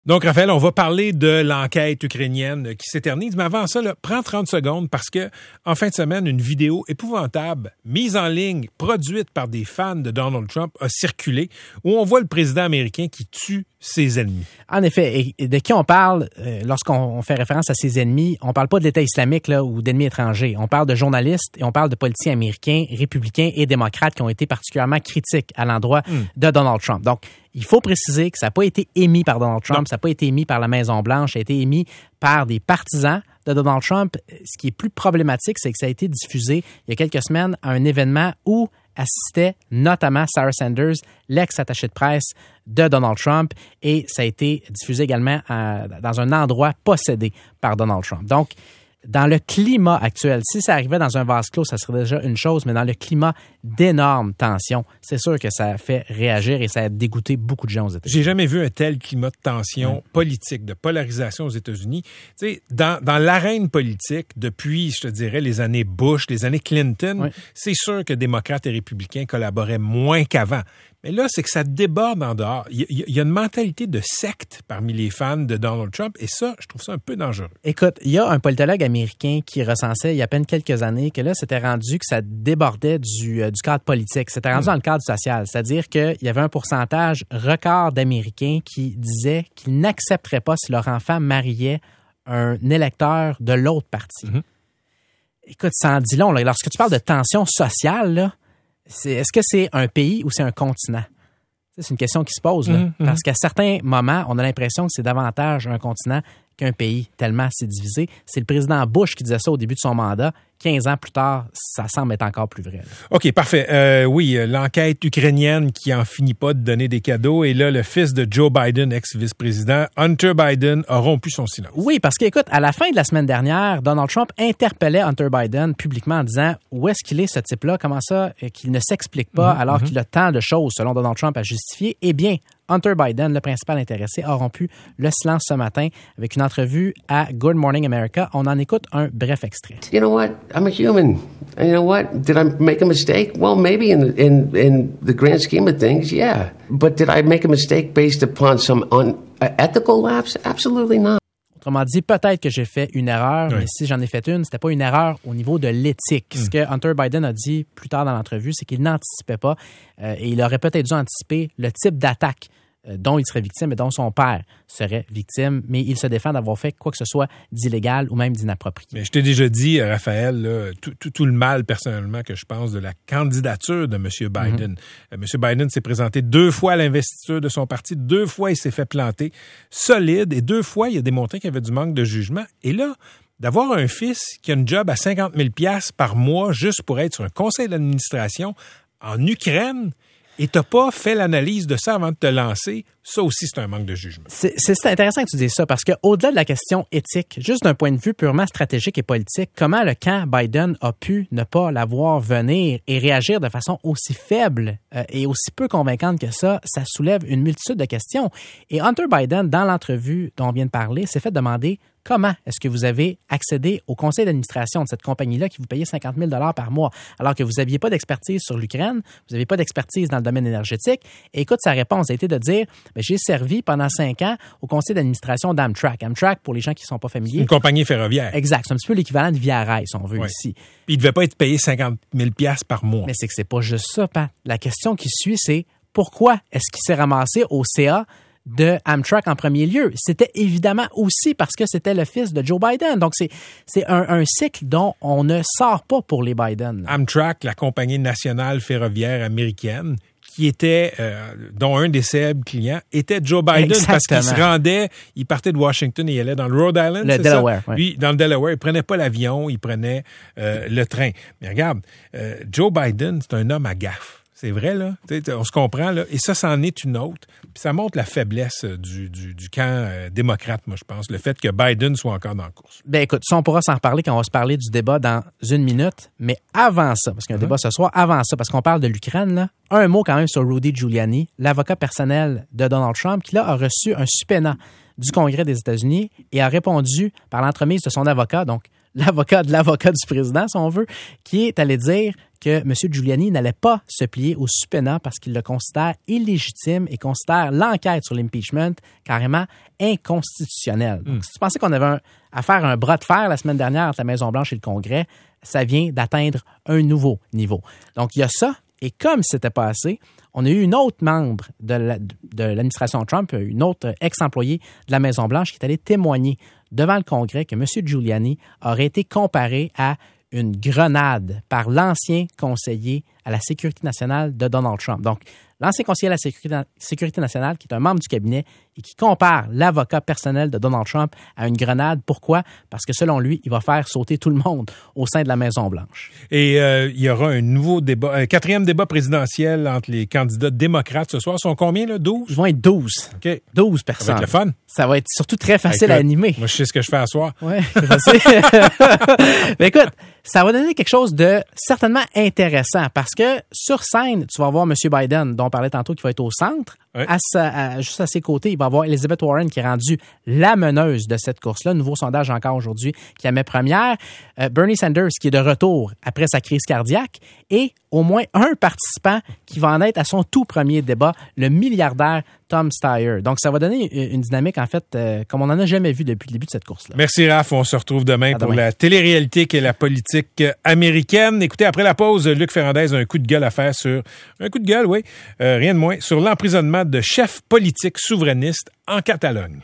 Donc, Raphaël, on va parler de l'enquête ukrainienne qui s'éternise. Mais avant ça, prends 30 secondes parce que en fin de semaine, une vidéo épouvantable mise en ligne, produite par des fans de Donald Trump, a circulé où on voit le président américain qui tue ses ennemis. En effet, et de qui on parle lorsqu'on fait référence à ses ennemis? On parle pas de l'État islamique là, ou d'ennemis étrangers. On parle de journalistes et on parle de politiciens américains, républicains et démocrates qui ont été particulièrement critiques à l'endroit de Donald Trump. Donc, il faut préciser que ça n'a pas été émis par Donald Trump, ça n'a pas été émis par la Maison-Blanche, ça a été émis par des partisans de Donald Trump. Ce qui est plus problématique, c'est que ça a été diffusé il y a quelques semaines à un événement où assistait notamment Sarah Sanders, l'ex-attachée de presse de Donald Trump, et ça a été diffusé également dans un endroit possédé par Donald Trump. Donc, dans le climat actuel, si ça arrivait dans un vase clos, ça serait déjà une chose, mais dans le climat d'énormes tensions, c'est sûr que ça fait réagir et ça a dégoûté beaucoup de gens aux États-Unis. J'ai jamais vu un tel climat de tension politique, de polarisation aux États-Unis. Tu sais, dans l'arène politique, depuis, je te dirais, les années Bush, les années Clinton, c'est sûr que démocrates et républicains collaboraient moins qu'avant. Mais là, c'est que ça déborde en dehors. Il y a une mentalité de secte parmi les fans de Donald Trump et ça, je trouve ça un peu dangereux. Écoute, il y a un politologue américain qui recensait il y a à peine quelques années que là, c'était rendu que ça débordait du cadre politique. C'était rendu dans le cadre social. C'est-à-dire qu'il y avait un pourcentage record d'Américains qui disaient qu'ils n'accepteraient pas si leur enfant mariait un électeur de l'autre parti. Écoute, ça en dit long. Là. Lorsque tu parles de tension sociale, là, est-ce que c'est un pays ou c'est un continent? C'est une question qui se pose, là. Parce qu'à certains moments, on a l'impression que c'est davantage un continent qu'un pays, tellement c'est divisé. C'est le président Bush qui disait ça au début de son mandat. 15 ans plus tard, ça semble être encore plus vrai. Là. OK, parfait. Oui, l'enquête ukrainienne qui en finit pas de donner des cadeaux. Et là, le fils de Joe Biden, ex-vice-président, Hunter Biden, a rompu son silence. Oui, parce qu'écoute, à la fin de la semaine dernière, Donald Trump interpellait Hunter Biden publiquement en disant « Où est-ce qu'il est, ce type-là? Comment ça qu'il ne s'explique pas alors qu'il a tant de choses, selon Donald Trump, à justifier? » Eh bien, Hunter Biden, le principal intéressé, a rompu le silence ce matin avec une entrevue à Good Morning America. On en écoute un bref extrait. You know what? I'm a human. And you know what? Did I make a mistake? Well, maybe in the grand scheme of things, yeah. But did I make a mistake based upon some unethical lapse? Absolutely not. Autrement dit, peut-être que j'ai fait une erreur, mais si j'en ai fait une, c'était pas une erreur au niveau de l'éthique. Ce que Hunter Biden a dit plus tard dans l'entrevue, c'est qu'il n'anticipait pas et il aurait peut-être dû anticiper le type d'attaque dont il serait victime et dont son père serait victime, mais il se défend d'avoir fait quoi que ce soit d'illégal ou même d'inapproprié. Mais je t'ai déjà dit, Raphaël, là, tout le mal personnellement que je pense de la candidature de M. Biden. M. Biden s'est présenté 2 fois à l'investiture de son parti, 2 fois il s'est fait planter solide et 2 fois il a démontré qu'il y avait du manque de jugement. Et là, d'avoir un fils qui a une job à 50 000 $ par mois juste pour être sur un conseil d'administration en Ukraine, et t'as pas fait l'analyse de ça avant de te lancer, ça aussi, c'est un manque de jugement. C'est intéressant que tu dises ça, parce qu'au-delà de la question éthique, juste d'un point de vue purement stratégique et politique, comment le camp Biden a pu ne pas la voir venir et réagir de façon aussi faible et aussi peu convaincante que ça soulève une multitude de questions. Et Hunter Biden, dans l'entrevue dont on vient de parler, s'est fait demander comment est-ce que vous avez accédé au conseil d'administration de cette compagnie-là qui vous payait 50 000 $ par mois, alors que vous n'aviez pas d'expertise sur l'Ukraine, vous n'aviez pas d'expertise dans le domaine énergétique. Et écoute, sa réponse a été de dire j'ai servi pendant 5 ans au conseil d'administration d'Amtrak. Amtrak, pour les gens qui ne sont pas familiers. Une compagnie ferroviaire. Exact. C'est un petit peu l'équivalent de Via Rail, si on veut, ici. Puis il ne devait pas être payé 50 000 $ par mois. Mais c'est que c'est pas juste ça, Pat. La question qui suit, c'est pourquoi est-ce qu'il s'est ramassé au CA de Amtrak en premier lieu? C'était évidemment aussi parce que c'était le fils de Joe Biden. Donc, c'est un cycle dont on ne sort pas pour les Biden. Amtrak, la compagnie nationale ferroviaire américaine, qui était, dont un des célèbres clients était Joe Biden. Exactement. Parce qu'il se rendait, il partait de Washington et il allait dans le Rhode Island, le Delaware. Oui. Lui, dans le Delaware, il prenait pas l'avion, il prenait le train. Mais regarde, Joe Biden, c'est un homme à gaffe. C'est vrai, là. On se comprend, là. Et ça, c'en est une autre. Puis ça montre la faiblesse du camp démocrate, moi, je pense. Le fait que Biden soit encore dans la course. Ben écoute, ça, on pourra s'en reparler quand on va se parler du débat dans 1 minute. Mais avant ça, parce qu'il y a un débat ce soir, avant ça, parce qu'on parle de l'Ukraine, là, un mot quand même sur Rudy Giuliani, l'avocat personnel de Donald Trump, qui là a reçu un subpoena du Congrès des États-Unis et a répondu par l'entremise de son avocat, donc l'avocat de l'avocat du président, si on veut, qui est allé dire que M. Giuliani n'allait pas se plier au subpoena parce qu'il le considère illégitime et considère l'enquête sur l'impeachment carrément inconstitutionnelle. Donc, si tu pensais qu'on avait à faire un bras de fer la semaine dernière entre la Maison-Blanche et le Congrès, ça vient d'atteindre un nouveau niveau. Donc, il y a ça. Et comme c'était pas assez, on a eu une autre membre de l'administration Trump, une autre ex-employée de la Maison-Blanche qui est allée témoigner devant le Congrès que M. Giuliani aurait été comparé à une grenade par l'ancien conseiller à la Sécurité nationale de Donald Trump. Donc, l'ancien conseiller à la Sécurité nationale, qui est un membre du cabinet et qui compare l'avocat personnel de Donald Trump à une grenade. Pourquoi? Parce que selon lui, il va faire sauter tout le monde au sein de la Maison-Blanche. Et il y aura un nouveau débat, un 4e débat présidentiel entre les candidats démocrates ce soir. Ils sont combien, là? 12? Ils vont être 12. OK. 12 personnes. Ça va être le fun. Ça va être surtout très facile à animer. Moi, je sais ce que je fais à soir. Oui, je sais. Mais écoute, ça va donner quelque chose de certainement intéressant parce que sur scène, tu vas voir M. Biden, dont on parlait tantôt, qui va être au centre. Oui. Juste à ses côtés, il va y avoir Elizabeth Warren qui est rendue la meneuse de cette course-là. Nouveau sondage encore aujourd'hui qui la met première. Bernie Sanders qui est de retour après sa crise cardiaque. Et au moins un participant qui va en être à son tout premier débat, le milliardaire Tom Steyer. Donc, ça va donner une dynamique, en fait, comme on n'en a jamais vu depuis le début de cette course-là. Merci, Raph. On se retrouve demain pour la télé-réalité qui est la politique américaine. Écoutez, après la pause, Luc Ferrandez a un coup de gueule à faire sur... Un coup de gueule, oui. Rien de moins. Sur l'emprisonnement de chefs politiques souverainistes en Catalogne.